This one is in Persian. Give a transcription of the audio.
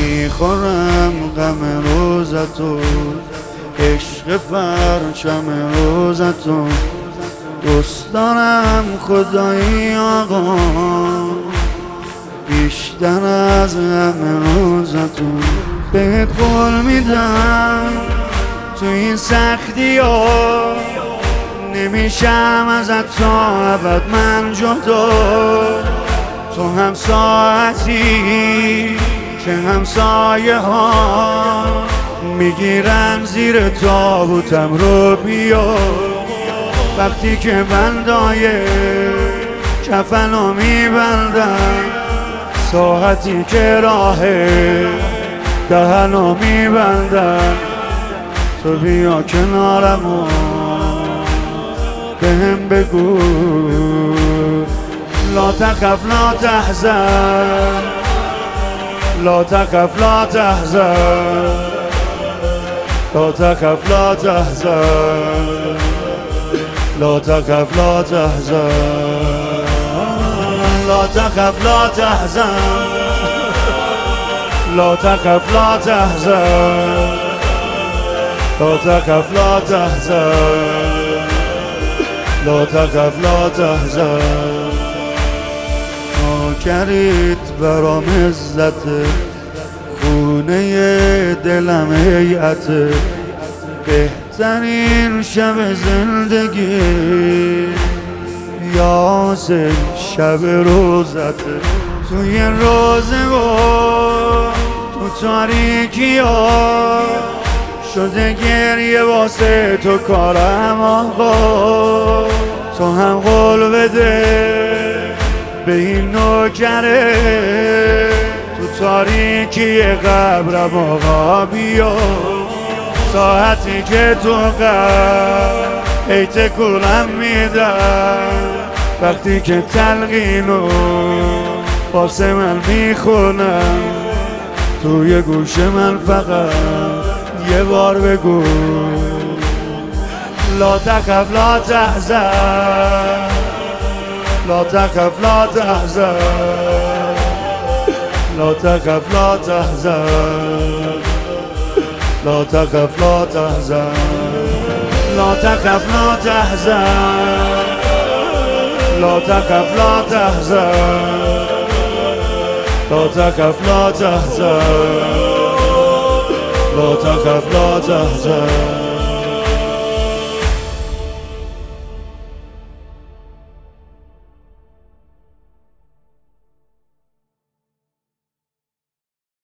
میخورم غم روزتو، عشق پرچم روزتو، دوست دارم خدایی آقا بیشتر از غم روزتو. بهت قول میدم تو این سختی ها نمیشم ازت تا ابد من جدا. تو هم ساعتی که همسایه ها میگیرن زیر تابوتم رو بیا. وقتی که بندای کفنو میبندم، ساعتی که راه دهنو میبندم، تو بیا کنارم و بهم بگو لا تخف لا تحزن، لا تخف لا تحزن، لا تخف لا تحزن، لا تخف لا تحزن، لا تخف لا تحزن، لا تخف لا تحزن، لا تخف لا تحزن، لا تخف لا تحزن. ناکریت برام عزت، خونه دلم هیئت، بهترین شب زندگی یاسه شب روزت. توی روزه و تو تاریکی ها شده گریه واسه تو کارم آقا. تو هم قول بده به این نوکره تو تاریکی قبرم آقا بیا. ساعتی که تو قبر ای تکونم میدم، وقتی که تلقینو واسه من میخونم، توی گوش من فقط یه بار بگو لا تخف لا تحزن، لا تخف لا تحزن، لا تخف لا تحزن، لا تخف لا تحزن، لا تخف لا تحزن، لا تخف لا تحزن، لا تخف لا تحزن، لا تخف لا تحزن.